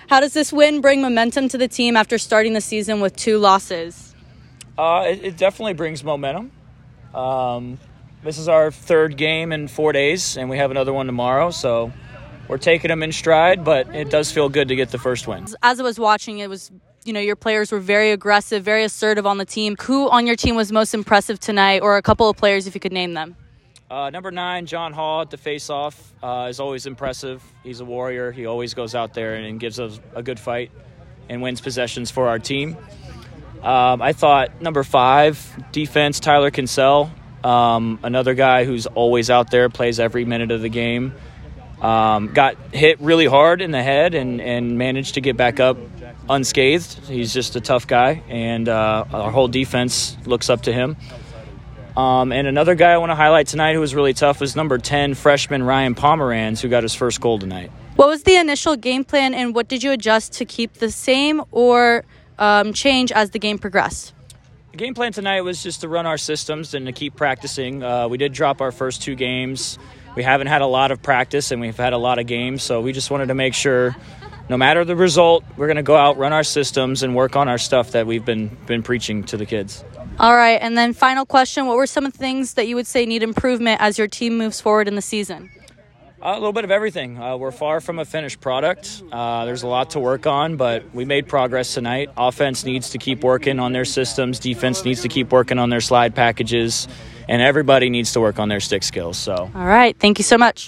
How does this win bring momentum to the team after starting the season with 2 losses? It definitely brings momentum. This is our 3rd game in 4 days, and we have another one tomorrow, so we're taking them in stride, but it does feel good to get the first win. As I was watching, it was, your players were very aggressive, very assertive on the team. Who on your team was most impressive tonight, or a couple of players if you could name them? Number 9, John Hall at the face-off is always impressive. He's a warrior. He always goes out there and gives us a good fight and wins possessions for our team. I thought number 5, defense, Tyler Kinsell, another guy who's always out there, plays every minute of the game. Got hit really hard in the head and managed to get back up unscathed. He's just a tough guy, and our whole defense looks up to him. And another guy I want to highlight tonight who was really tough was number 10, freshman Ryan Pomeranz, who got his first goal tonight. What was the initial game plan, and what did you adjust to keep the same or change as the game progressed? The game plan tonight was just to run our systems and to keep practicing. We did drop our first 2 games. We haven't had a lot of practice, and we've had a lot of games, so we just wanted to make sure no matter the result, we're going to go out, run our systems, and work on our stuff that we've been preaching to the kids. All right, and then final question, what were some of the things that you would say need improvement as your team moves forward in the season? A little bit of everything. We're far from a finished product. There's a lot to work on, but we made progress tonight. Offense needs to keep working on their systems. Defense needs to keep working on their slide packages. And everybody needs to work on their stick skills. So. All right, thank you so much.